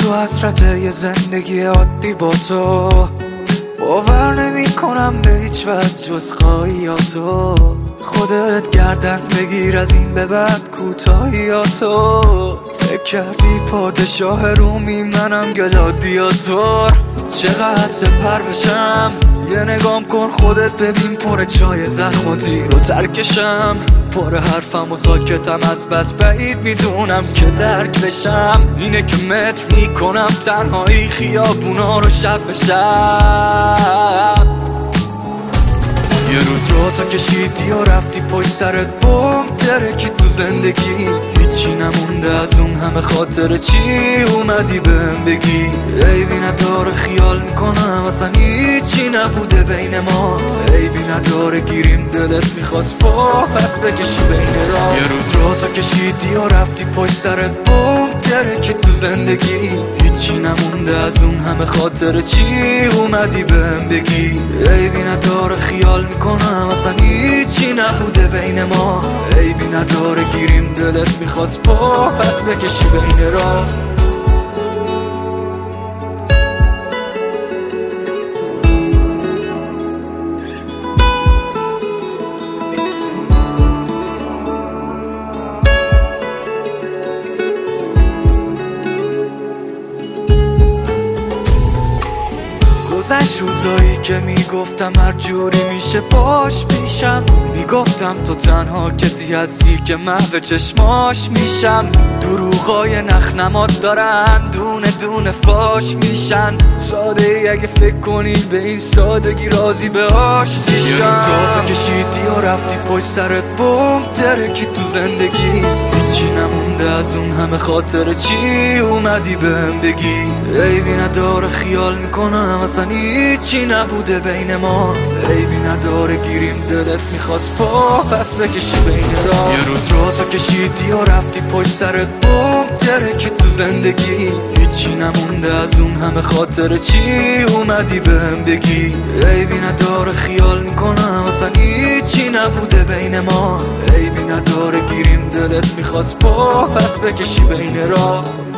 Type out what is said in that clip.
تو حسرت یه زندگی عادی با تو، باور نمی کنم به هیچ وجه جز خواهیاتو. خودت گردن بگیر از این به بعد کوتاهیاتو. فکر کردی پادشاه رومی منم گلادیاتور. چقدر سپر بشم یه نگام کن خودت ببین، پر جای زخم و تیر و ترکشم. پر حرفم و ساکتم از بس بعید میدونم که درک بشم. اینه که متر میکنم تنهایی خیابونا رو شب به شب. یه روز رو تو کشیدی و رفتی پشت سرت بوم ترکی تو زندگی. هیچی نمونده از اون همه خاطر چی اومدی بهم بگی. عیبی نداره خیال میکنم اصلا هیچی نبوده بین ما. عیبی نداره گیریم دلت میخواست پس بکشی بین راه. یه روز رو تو کشیدی و رفتی پشت سرت بوم ترکی تو زندگی. هیچی نمونده از اون همه خاطر چی اومدی بهم بگی. عیبی نداره خیال میکنم اصلا هیچی نبوده بین ما. عیبی نداره گیریم دلت میخواست پس بکشی بین راه. گذشت روزایی که میگفتم هر جوری میشه باش میشم. میگفتم تو تنها کسی هستی که محو چشماش میشم. دروغای نخنمات دارن دونه دونه فاش میشن. ساده ای اگه فکر کنی به این سادگی راضی به آشتیشم. یه روز تو کشیدی و رفتی پشت سرت بوم ترکی تو زندگی. هیچی نمونده از اون همه خاطر چی اومدی بهم بگی. عیبی نداره خیال میکنم اصلا هیچی نبوده بین ما. عیبی نداره گیریم دلت میخواست پس بکشی بین راه. یه روز رو تو کشیدی و رفتی پشت سرت بوم ترکی تو زندگی. هیچی نمونده از اون همه خاطر چی اومدی بهم بگی. عیبی نداره خیال میکنم اصلا هیچی نبوده بین ما. عیبی نداره گیریم دلت میخواست پس بکشی بین راه.